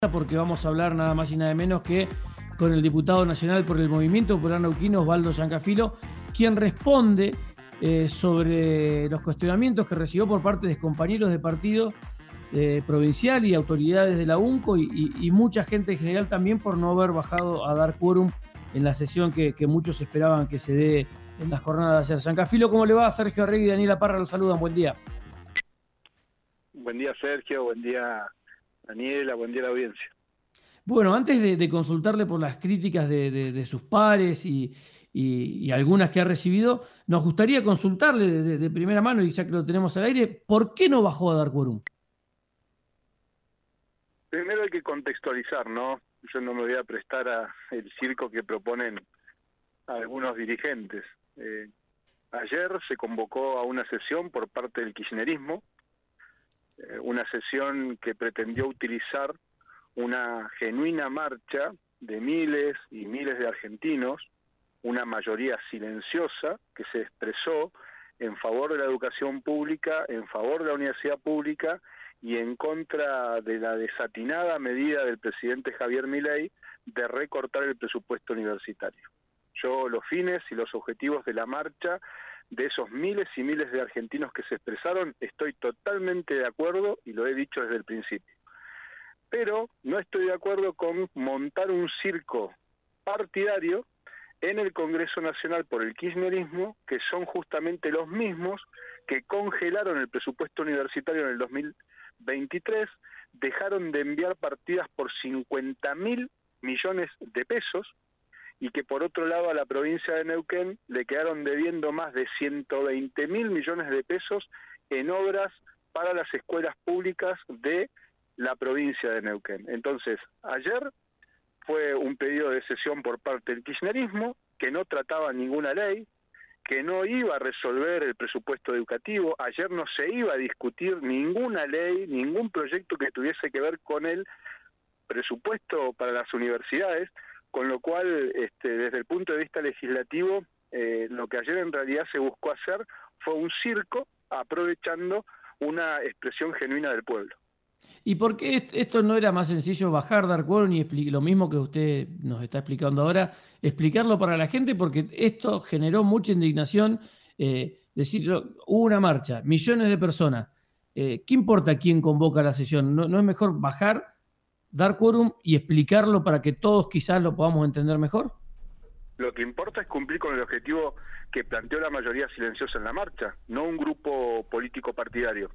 porque vamos a hablar nada más y nada menos que con el diputado nacional por el Movimiento Popular Neuquino, Osvaldo Giancafilo, quien responde sobre los cuestionamientos que recibió por parte de compañeros de partido provincial y autoridades de la UNCO y mucha gente en general también por no haber bajado a dar quórum en la sesión que muchos esperaban que se dé en la jornada de ayer. Giancafilo, ¿cómo le va? Sergio Arregui y Daniela Parra los saludan. Buen día. Buen día, Sergio. Buen día, Daniela. Buen día a la audiencia. Bueno, antes de consultarle por las críticas de sus pares y algunas que ha recibido, nos gustaría consultarle de primera mano, y ya que lo tenemos al aire, ¿por qué no bajó a dar quórum? Primero hay que contextualizar, ¿no? Yo no me voy a prestar a el circo que proponen algunos dirigentes. Ayer se convocó a una sesión por parte del kirchnerismo, una sesión que pretendió utilizar una genuina marcha de miles y miles de argentinos, una mayoría silenciosa que se expresó en favor de la educación pública, en favor de la universidad pública y en contra de la desatinada medida del presidente Javier Milei de recortar el presupuesto universitario. Yo los fines y los objetivos de la marcha, de esos miles y miles de argentinos que se expresaron, estoy totalmente de acuerdo y lo he dicho desde el principio. Pero no estoy de acuerdo con montar un circo partidario en el Congreso Nacional por el kirchnerismo, que son justamente los mismos que congelaron el presupuesto universitario en el 2023, dejaron de enviar partidas por 50.000 millones de pesos, y que por otro lado a la provincia de Neuquén le quedaron debiendo más de 120.000 millones de pesos en obras para las escuelas públicas de la provincia de Neuquén. Entonces, ayer fue un pedido de sesión por parte del kirchnerismo, que no trataba ninguna ley, que no iba a resolver el presupuesto educativo. Ayer no se iba a discutir ninguna ley, ningún proyecto que tuviese que ver con el presupuesto para las universidades, con lo cual, desde el punto de vista legislativo, lo que ayer en realidad se buscó hacer fue un circo aprovechando una expresión genuina del pueblo. ¿Y por qué esto no era más sencillo bajar, dar quórum y lo mismo que usted nos está explicando ahora, explicarlo para la gente? Porque esto generó mucha indignación, decir, hubo una marcha, millones de personas. ¿Qué importa quién convoca la sesión? ¿No es mejor bajar, dar quórum y explicarlo para que todos quizás lo podamos entender mejor? Lo que importa es cumplir con el objetivo que planteó la mayoría silenciosa en la marcha, no un grupo político partidario.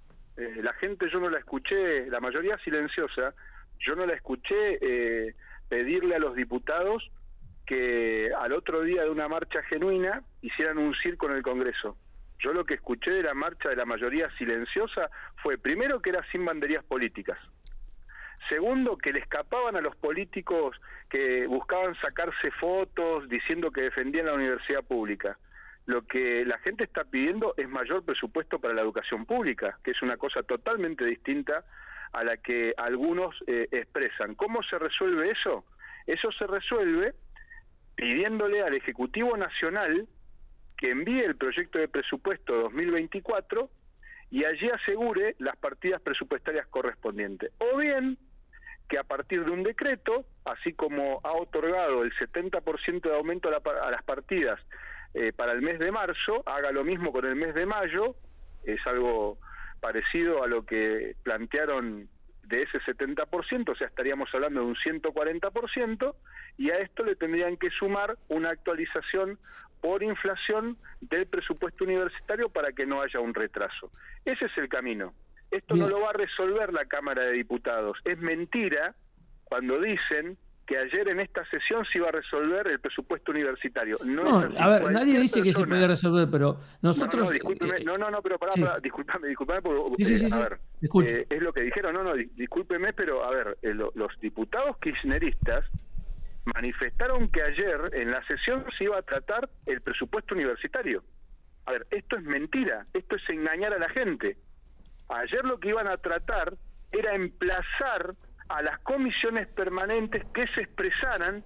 La gente yo no la escuché, la mayoría silenciosa, yo no la escuché pedirle a los diputados que al otro día de una marcha genuina hicieran un circo en el Congreso. Yo lo que escuché de la marcha de la mayoría silenciosa fue, primero, que era sin banderías políticas. Segundo, que le escapaban a los políticos que buscaban sacarse fotos diciendo que defendían la universidad pública. Lo que la gente está pidiendo es mayor presupuesto para la educación pública, que es una cosa totalmente distinta a la que algunos expresan. ¿Cómo se resuelve eso? Eso se resuelve pidiéndole al Ejecutivo Nacional que envíe el proyecto de presupuesto 2024 y allí asegure las partidas presupuestarias correspondientes. O bien que a partir de un decreto, así como ha otorgado el 70% de aumento a las partidas para el mes de marzo, haga lo mismo con el mes de mayo. Es algo parecido a lo que plantearon de ese 70%, o sea, estaríamos hablando de un 140%, y a esto le tendrían que sumar una actualización por inflación del presupuesto universitario para que no haya un retraso. Ese es el camino. Esto no lo va a resolver la Cámara de Diputados. Es mentira cuando dicen que ayer en esta sesión se iba a resolver el presupuesto universitario. No, a ver, nadie dice que se puede resolver, pero nosotros... pero pará, discúlpame, porque, Sí. a ver, es lo que dijeron, discúlpeme, pero a ver, los diputados kirchneristas manifestaron que ayer en la sesión se iba a tratar el presupuesto universitario. A ver, esto es mentira, esto es engañar a la gente. Ayer lo que iban a tratar era emplazar a las comisiones permanentes que se expresaran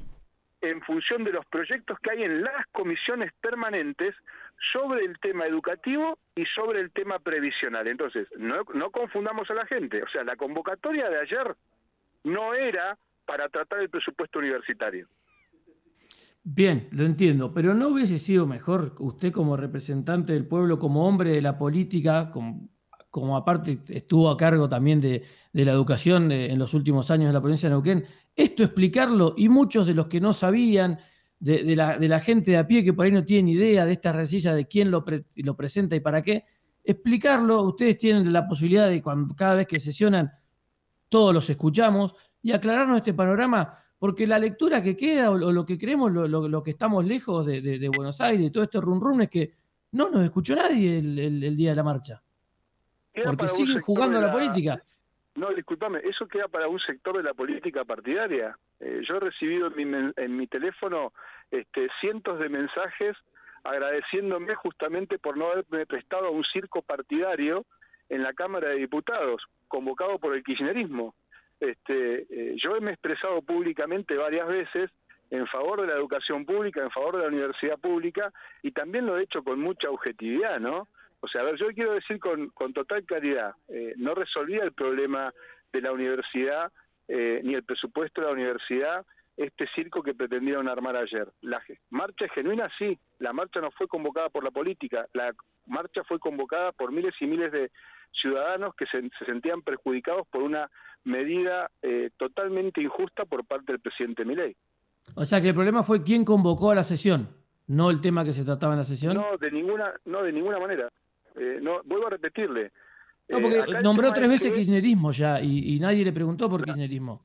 en función de los proyectos que hay en las comisiones permanentes sobre el tema educativo y sobre el tema previsional. Entonces, no confundamos a la gente. O sea, la convocatoria de ayer no era para tratar el presupuesto universitario. Bien, lo entiendo, pero ¿no hubiese sido mejor usted como representante del pueblo, como hombre de la política, como aparte estuvo a cargo también de la educación en los últimos años de la provincia de Neuquén, esto explicarlo, y muchos de los que no sabían, de la gente de a pie que por ahí no tienen idea de esta rencilla, de quién lo presenta y para qué, explicarlo? Ustedes tienen la posibilidad de, cada vez que sesionan, todos los escuchamos, y aclararnos este panorama, porque la lectura que queda, o lo que creemos, lo que estamos lejos de Buenos Aires, todo este rum rum, es que no nos escuchó nadie el día de la marcha. Porque siguen jugando a la política. No, discúlpame, eso queda para un sector de la política partidaria. Yo he recibido en mi teléfono cientos de mensajes agradeciéndome justamente por no haberme prestado a un circo partidario en la Cámara de Diputados, convocado por el kirchnerismo. Yo me he expresado públicamente varias veces en favor de la educación pública, en favor de la universidad pública, y también lo he hecho con mucha objetividad, ¿no? O sea, a ver, yo quiero decir con total claridad, no resolvía el problema de la universidad, ni el presupuesto de la universidad, este circo que pretendieron armar ayer. La marcha es genuina, sí, la marcha no fue convocada por la política, la marcha fue convocada por miles y miles de ciudadanos que se sentían perjudicados por una medida totalmente injusta por parte del presidente Milei. O sea que el problema fue quién convocó a la sesión, no el tema que se trataba en la sesión. No, de ninguna manera. No, vuelvo a repetirle. No, porque nombró 3 veces kirchnerismo ya, y nadie le preguntó por kirchnerismo.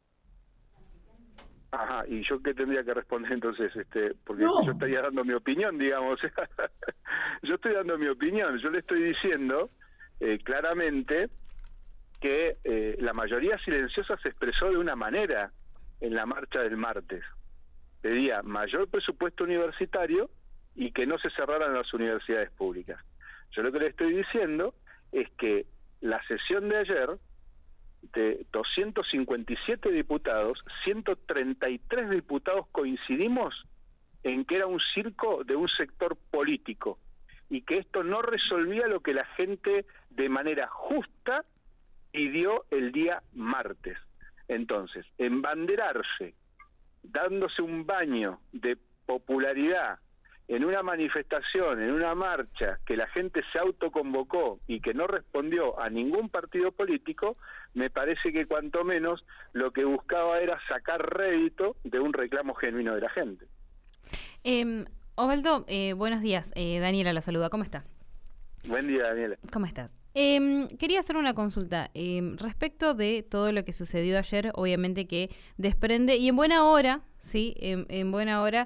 Ajá, ¿y yo qué tendría que responder entonces? Porque no, yo estaría dando mi opinión, digamos. Yo estoy dando mi opinión, yo le estoy diciendo claramente que la mayoría silenciosa se expresó de una manera en la marcha del martes. Pedía mayor presupuesto universitario y que no se cerraran las universidades públicas. Yo lo que le estoy diciendo es que la sesión de ayer, de 257 diputados, 133 diputados coincidimos en que era un circo de un sector político y que esto no resolvía lo que la gente de manera justa pidió el día martes. Entonces, embanderarse, dándose un baño de popularidad en una manifestación, en una marcha que la gente se autoconvocó y que no respondió a ningún partido político, me parece que cuanto menos lo que buscaba era sacar rédito de un reclamo genuino de la gente. Osvaldo, buenos días. Daniela la saluda. ¿Cómo está? Buen día, Daniela. ¿Cómo estás? Quería hacer una consulta respecto de todo lo que sucedió ayer, obviamente que desprende, y en buena hora, sí, en buena hora,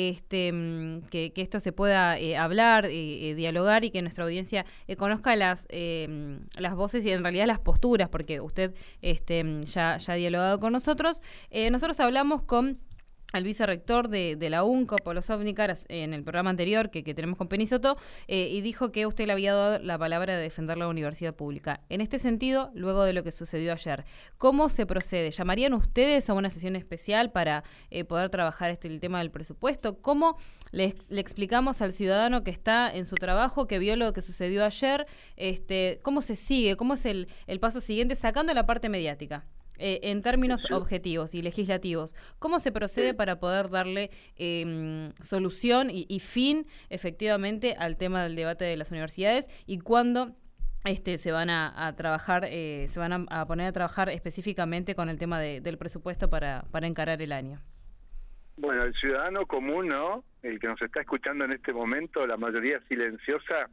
que esto se pueda hablar, dialogar, y que nuestra audiencia conozca las voces y en realidad las posturas, porque usted ya ha dialogado con nosotros. Nosotros hablamos con al vicerrector de la UNCO, Polo Sovnicar, en el programa anterior que tenemos con Penny Soto, y dijo que usted le había dado la palabra de defender la universidad pública. En este sentido, luego de lo que sucedió ayer, ¿cómo se procede? ¿Llamarían ustedes a una sesión especial para poder trabajar el tema del presupuesto? ¿Cómo le explicamos al ciudadano que está en su trabajo, que vio lo que sucedió ayer? ¿Cómo se sigue? ¿Cómo es el paso siguiente, sacando la parte mediática? En términos objetivos y legislativos, ¿cómo se procede para poder darle solución y fin efectivamente al tema del debate de las universidades, y cuándo se van a trabajar, se van a poner a trabajar específicamente con el tema del presupuesto para encarar el año? Bueno, el ciudadano común, ¿no? El que nos está escuchando en este momento, la mayoría silenciosa,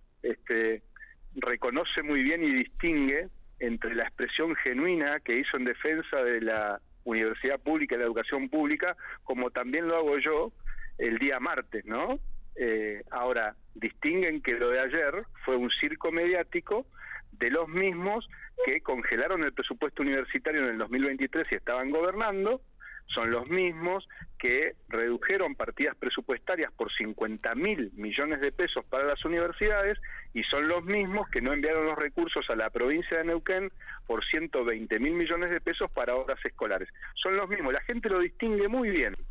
reconoce muy bien y distingue entre la expresión genuina que hizo en defensa de la universidad pública y la educación pública, como también lo hago yo el día martes, ¿no? Ahora, distinguen que lo de ayer fue un circo mediático de los mismos que congelaron el presupuesto universitario en el 2023 y estaban gobernando, son los mismos que redujeron partidas presupuestarias por 50.000 millones de pesos para las universidades, y son los mismos que no enviaron los recursos a la provincia de Neuquén por 120.000 millones de pesos para obras escolares. Son los mismos, la gente lo distingue muy bien.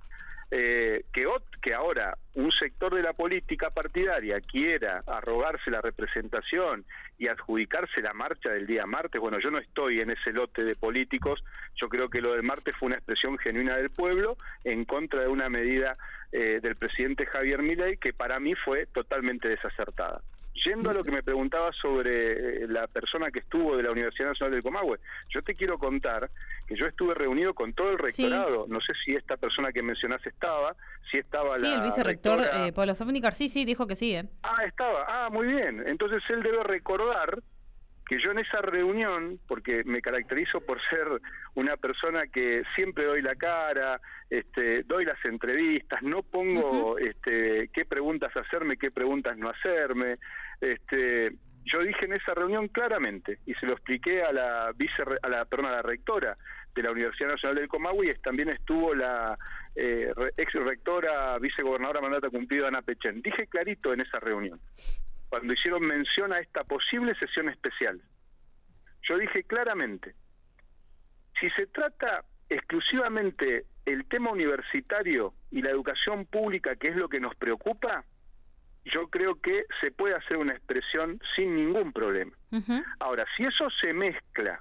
que ahora un sector de la política partidaria quiera arrogarse la representación y adjudicarse la marcha del día martes, bueno, yo no estoy en ese lote de políticos. Yo creo que lo del martes fue una expresión genuina del pueblo en contra de una medida del presidente Javier Milei que para mí fue totalmente desacertada. Yendo a lo que me preguntaba sobre la persona que estuvo de la Universidad Nacional del Comahue, yo te quiero contar que yo estuve reunido con todo el rectorado. Sí. No sé si esta persona que mencionaste estaba, si estaba sí, el vicerrector Pablo Sofnicar, sí, dijo que sí. Estaba, muy bien. Entonces él debe recordar que yo en esa reunión, porque me caracterizo por ser una persona que siempre doy la cara, doy las entrevistas, no pongo qué preguntas hacerme, qué preguntas no hacerme. Yo dije en esa reunión claramente, y se lo expliqué a la rectora de la Universidad Nacional del Comahue, y también estuvo la ex rectora, vicegobernadora mandata cumplido, Ana Pechen. Dije clarito en esa reunión, cuando hicieron mención a esta posible sesión especial. Yo dije claramente, si se trata exclusivamente el tema universitario y la educación pública, que es lo que nos preocupa, yo creo que se puede hacer una expresión sin ningún problema. Ahora, si eso se mezcla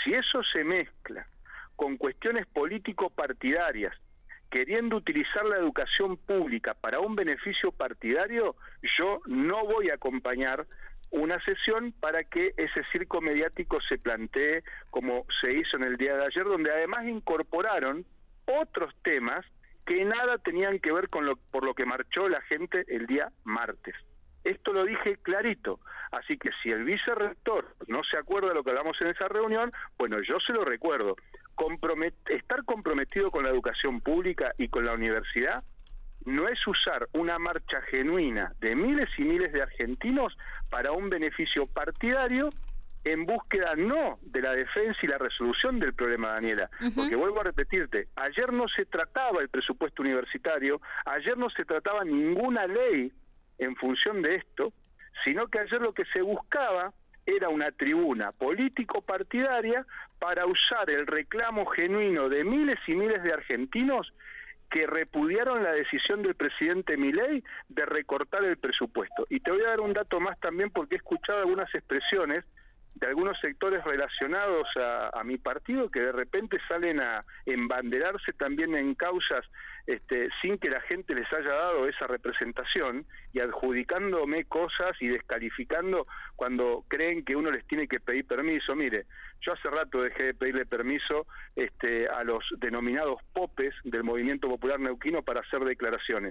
con cuestiones político-partidarias, queriendo utilizar la educación pública para un beneficio partidario, yo no voy a acompañar una sesión para que ese circo mediático se plantee como se hizo en el día de ayer, donde además incorporaron otros temas que nada tenían que ver con por lo que marchó la gente el día martes. Esto lo dije clarito, así que si el vicerrector no se acuerda de lo que hablamos en esa reunión, bueno, yo se lo recuerdo. Estar comprometido con la educación pública y con la universidad no es usar una marcha genuina de miles y miles de argentinos para un beneficio partidario en búsqueda no de la defensa y la resolución del problema, Daniela. Porque vuelvo a repetirte, ayer no se trataba el presupuesto universitario, ayer no se trataba ninguna ley en función de esto, sino que ayer lo que se buscaba era una tribuna político-partidaria para usar el reclamo genuino de miles y miles de argentinos que repudiaron la decisión del presidente Milei de recortar el presupuesto. Y te voy a dar un dato más también, porque he escuchado algunas expresiones de algunos sectores relacionados a mi partido que de repente salen a embanderarse también en causas sin que la gente les haya dado esa representación y adjudicándome cosas y descalificando cuando creen que uno les tiene que pedir permiso. Mire, yo hace rato dejé de pedirle permiso a los denominados popes del Movimiento Popular Neuquino para hacer declaraciones.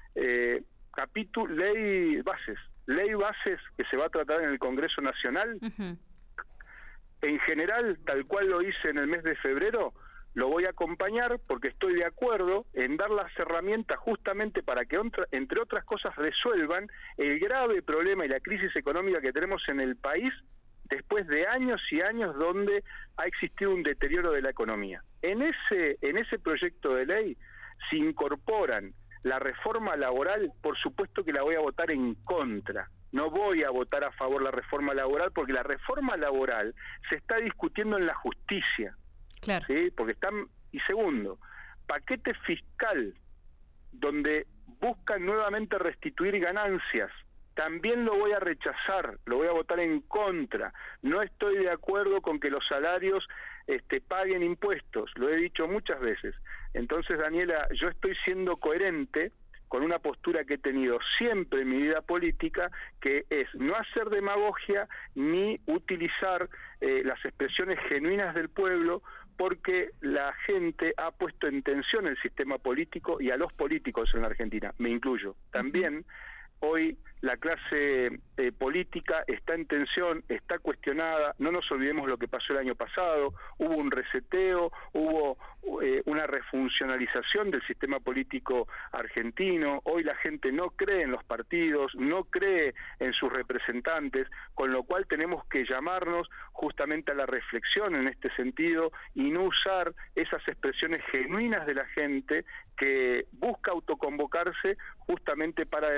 Ley bases que se va a tratar en el Congreso Nacional. En general, tal cual lo hice en el mes de febrero, lo voy a acompañar porque estoy de acuerdo en dar las herramientas justamente para que, entre otras cosas, resuelvan el grave problema y la crisis económica que tenemos en el país después de años y años donde ha existido un deterioro de la economía. En ese proyecto de ley se incorporan la reforma laboral. Por supuesto que la voy a votar en contra. No voy a votar a favor de la reforma laboral porque la reforma laboral se está discutiendo en la justicia. Claro. ¿Sí? Porque y segundo, paquete fiscal donde buscan nuevamente restituir ganancias. También lo voy a rechazar, lo voy a votar en contra. No estoy de acuerdo con que los salarios paguen impuestos, lo he dicho muchas veces. Entonces, Daniela, yo estoy siendo coherente con una postura que he tenido siempre en mi vida política, que es no hacer demagogia ni utilizar las expresiones genuinas del pueblo, porque la gente ha puesto en tensión el sistema político y a los políticos en la Argentina, me incluyo. También hoy la clase política está en tensión, está cuestionada. No nos olvidemos lo que pasó el año pasado, hubo un reseteo, hubo una refuncionalización del sistema político argentino. Hoy la gente no cree en los partidos, no cree en sus representantes, con lo cual tenemos que llamarnos justamente a la reflexión en este sentido y no usar esas expresiones genuinas de la gente que busca autoconvocarse justamente para defender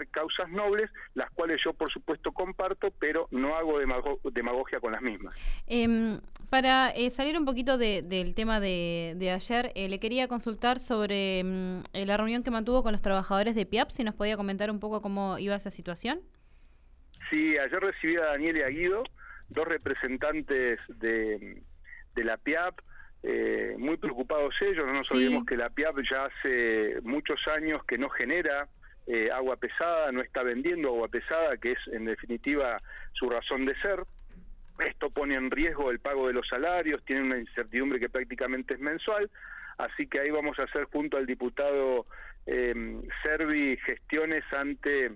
causas nobles, las cuales yo por supuesto comparto, pero no hago demagogia con las mismas. Para salir un poquito del tema de ayer, le quería consultar sobre la reunión que mantuvo con los trabajadores de PIAP, si nos podía comentar un poco cómo iba esa situación. Sí, ayer recibí a Daniel y a Guido, dos representantes de la PIAP, muy preocupados ellos. No nos olvidemos que la PIAP ya hace muchos años que no genera agua pesada, no está vendiendo agua pesada, que es en definitiva su razón de ser. Esto pone en riesgo el pago de los salarios, tiene una incertidumbre que prácticamente es mensual, así que ahí vamos a hacer junto al diputado Servi gestiones ante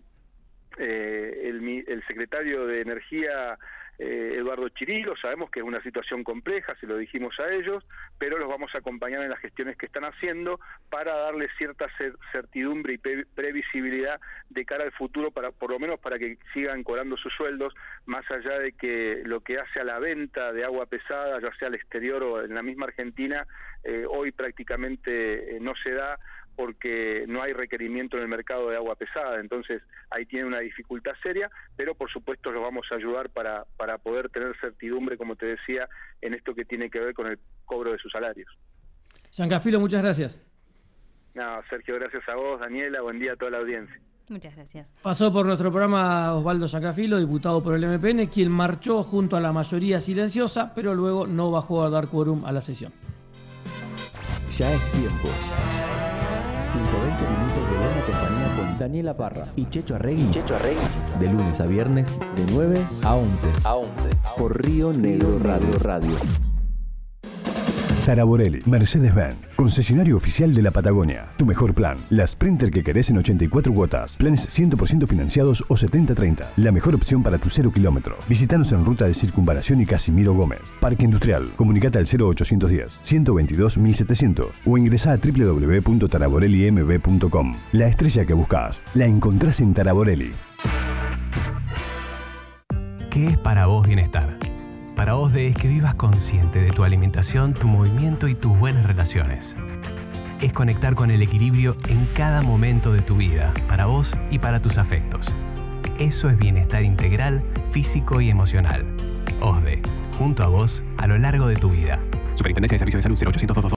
el secretario de Energía, Eduardo Chirilo. Sabemos que es una situación compleja, se lo dijimos a ellos, pero los vamos a acompañar en las gestiones que están haciendo para darles cierta certidumbre y previsibilidad de cara al futuro, por lo menos para que sigan cobrando sus sueldos, más allá de que lo que hace a la venta de agua pesada, ya sea al exterior o en la misma Argentina, hoy prácticamente no se da, porque no hay requerimiento en el mercado de agua pesada. Entonces ahí tiene una dificultad seria, pero por supuesto los vamos a ayudar para poder tener certidumbre, como te decía, en esto que tiene que ver con el cobro de sus salarios. Giancafilo, muchas gracias. No, Sergio, gracias a vos, Daniela, buen día a toda la audiencia. Muchas gracias. Pasó por nuestro programa Osvaldo Giancafilo, diputado por el MPN, quien marchó junto a la mayoría silenciosa, pero luego no bajó a dar quórum a la sesión. Ya es tiempo. 120 minutos de buena compañía con Daniela Parra y Checho Arregui. De lunes a viernes, de 9 a 11. Por Río Negro Radio. Taraborelli, Mercedes-Benz, concesionario oficial de la Patagonia. Tu mejor plan, la Sprinter que querés en 84 cuotas, planes 100% financiados o 70-30. La mejor opción para tu 0 kilómetro. Visítanos en Ruta de Circunvalación y Casimiro Gómez. Parque Industrial, comunicate al 0810-122-1700 o ingresá a www.taraborellimb.com. La estrella que buscas, la encontrás en Taraborelli. ¿Qué es para vos bienestar? Para OSDE es que vivas consciente de tu alimentación, tu movimiento y tus buenas relaciones. Es conectar con el equilibrio en cada momento de tu vida, para vos y para tus afectos. Eso es bienestar integral, físico y emocional. OSDE, junto a vos, a lo largo de tu vida. Superintendencia de Servicios de Salud 0800